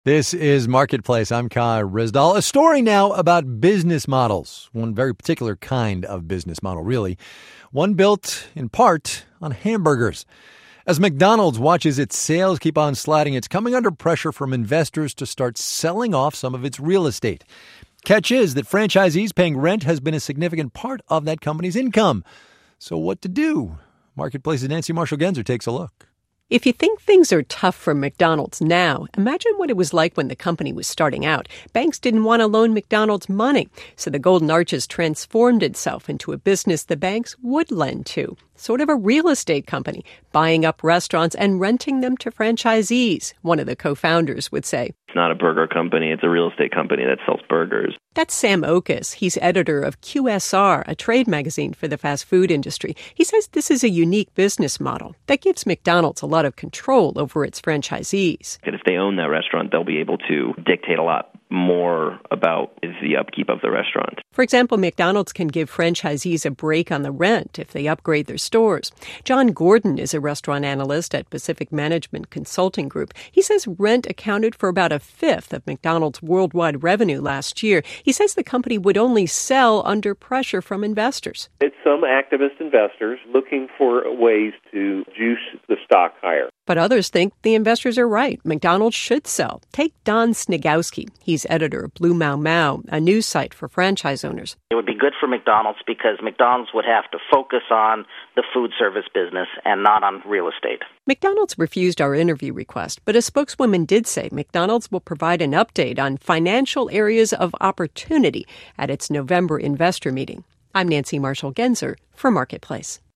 This is Marketplace. I'm Kai Rizdal. A story now about business models. One very particular kind of business model, really. One built, in part, on hamburgers. As McDonald's watches its sales keep on sliding, it's coming under pressure from investors to start selling off some of its real estate. Catch is that franchisees paying rent has been a significant part of that company's income. So what to do? Marketplace's Nancy Marshall-Genzer takes a look. If you think things are tough for McDonald's now, imagine what it was like when the company was starting out. Banks didn't want to loan McDonald's money, so the Golden Arches transformed itself into a business the banks would lend to. Sort of a real estate company, buying up restaurants and renting them to franchisees, one of the co-founders would say. It's not a burger company, it's a real estate company that sells burgers. That's Sam Okus. He's editor of QSR, a trade magazine for the fast food industry. He says this is a unique business model that gives McDonald's a lot of control over its franchisees. And if they own that restaurant, they'll be able to dictate a lot more about the upkeep of the restaurant. For example, McDonald's can give franchisees a break on the rent if they upgrade their stores. John Gordon is a restaurant analyst at Pacific Management Consulting Group. He says rent accounted for about a fifth of McDonald's worldwide revenue last year. He says the company would only sell under pressure from investors. It's some activist investors looking for ways to juice the stock higher. But others think the investors are right. McDonald's should sell. Take Don Snigowski. He's editor of Blue Mau Mau, a news site for franchise owners. It would be good for McDonald's because McDonald's would have to focus on the food service business and not on real estate. McDonald's refused our interview request, but a spokeswoman did say McDonald's will provide an update on financial areas of opportunity at its November investor meeting. I'm Nancy Marshall-Genzer for Marketplace.